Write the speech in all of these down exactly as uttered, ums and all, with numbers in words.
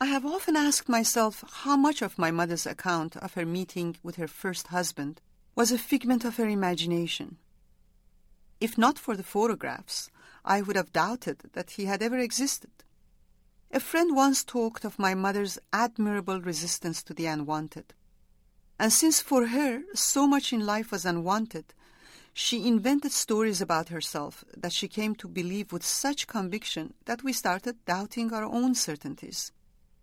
I have often asked myself how much of my mother's account of her meeting with her first husband was a figment of her imagination. If not for the photographs, I would have doubted that he had ever existed. A friend once talked of my mother's admirable resistance to the unwanted. And since for her so much in life was unwanted, she invented stories about herself that she came to believe with such conviction that we started doubting our own certainties.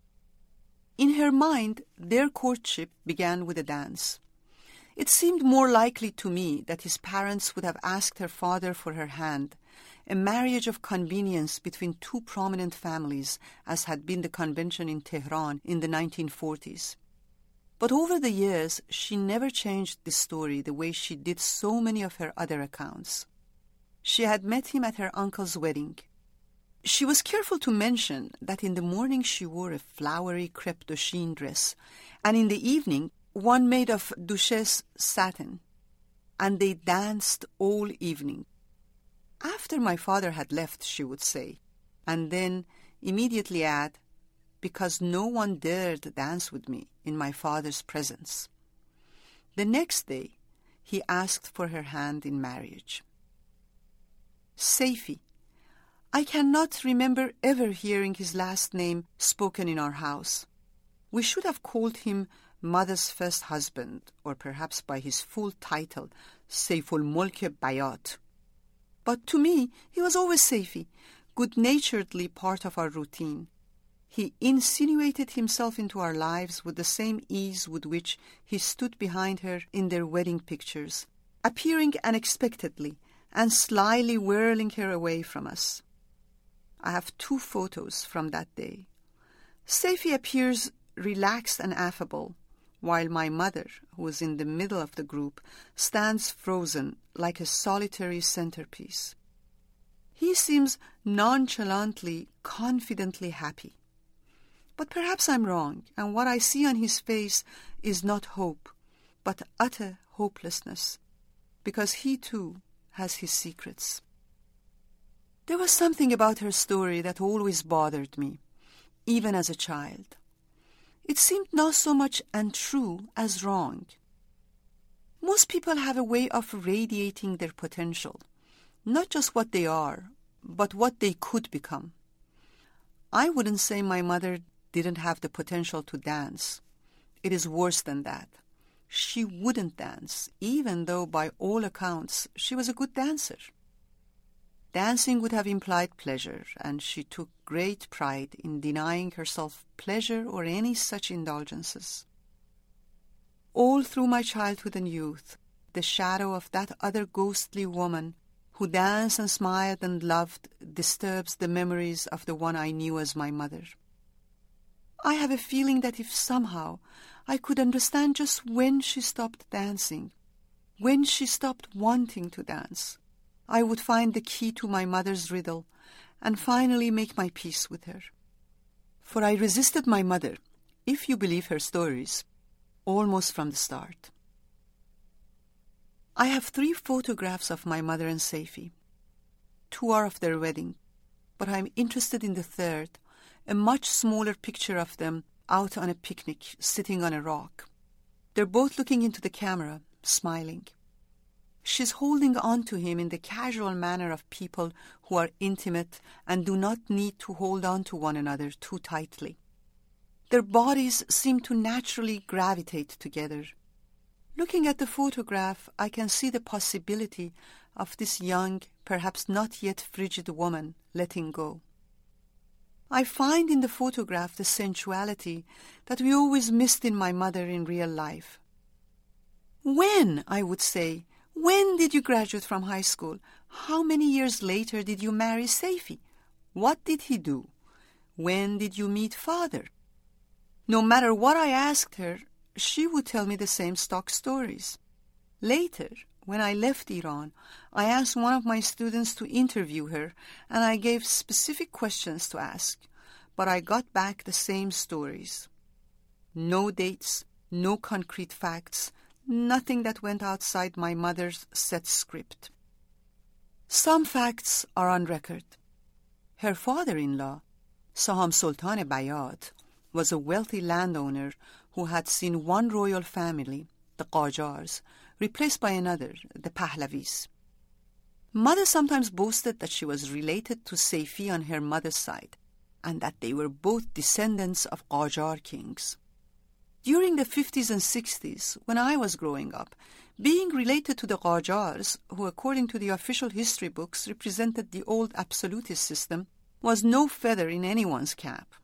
In her mind, their courtship began with a dance. It seemed more likely to me that his parents would have asked her father for her hand, a marriage of convenience between two prominent families, as had been the convention in Tehran in the nineteen forties. But over the years, she never changed this story the way she did so many of her other accounts. She had met him at her uncle's wedding. She was careful to mention that in the morning she wore a flowery crêpe de chine dress, and in the evening one made of duchesse satin, and they danced all evening. After my father had left, she would say, and then immediately add, because no one dared dance with me in my father's presence. The next day, he asked for her hand in marriage. Seyfi. I cannot remember ever hearing his last name spoken in our house. We should have called him mother's first husband, or perhaps by his full title, Seyful Mulk Bayat. But to me, he was always Seyfi, good-naturedly part of our routine. He insinuated himself into our lives with the same ease with which he stood behind her in their wedding pictures, appearing unexpectedly and slyly whirling her away from us. I have two photos from that day. Seyfi appears relaxed and affable, while my mother, who is in the middle of the group, stands frozen like a solitary centerpiece. He seems nonchalantly, confidently happy. But perhaps I'm wrong, and what I see on his face is not hope, but utter hopelessness, because he too has his secrets. There was something about her story that always bothered me, even as a child. It seemed not so much untrue as wrong. Most people have a way of radiating their potential, not just what they are, but what they could become. I wouldn't say my mother didn't have the potential to dance. It is worse than that. She wouldn't dance, even though by all accounts she was a good dancer. Dancing would have implied pleasure, and she took great pride in denying herself pleasure or any such indulgences. All through my childhood and youth, the shadow of that other ghostly woman who danced and smiled and loved disturbs the memories of the one I knew as my mother. I have a feeling that if somehow I could understand just when she stopped dancing, when she stopped wanting to dance, I would find the key to my mother's riddle and finally make my peace with her. For I resisted my mother, if you believe her stories, almost from the start. I have three photographs of my mother and Seyfi. Two are of their wedding, but I'm interested in the third, a much smaller picture of them out on a picnic, sitting on a rock. They're both looking into the camera, smiling. She's holding on to him in the casual manner of people who are intimate and do not need to hold on to one another too tightly. Their bodies seem to naturally gravitate together. Looking at the photograph, I can see the possibility of this young, perhaps not yet frigid woman letting go. I find in the photograph the sensuality that we always missed in my mother in real life. When, I would say, when did you graduate from high school? How many years later did you marry Seyfi? What did he do? When did you meet father? No matter what I asked her, she would tell me the same stock stories. Later, when I left Iran, I asked one of my students to interview her, and I gave specific questions to ask, but I got back the same stories. No dates, no concrete facts, nothing that went outside my mother's set script. Some facts are on record. Her father-in-law, Saham Sultan Bayat, was a wealthy landowner who had seen one royal family, the Qajars, replaced by another, the Pahlavis. Mother sometimes boasted that she was related to Saifi on her mother's side, and that they were both descendants of Qajar kings. During the fifties and sixties, when I was growing up, being related to the Qajars, who according to the official history books represented the old absolutist system, was no feather in anyone's cap.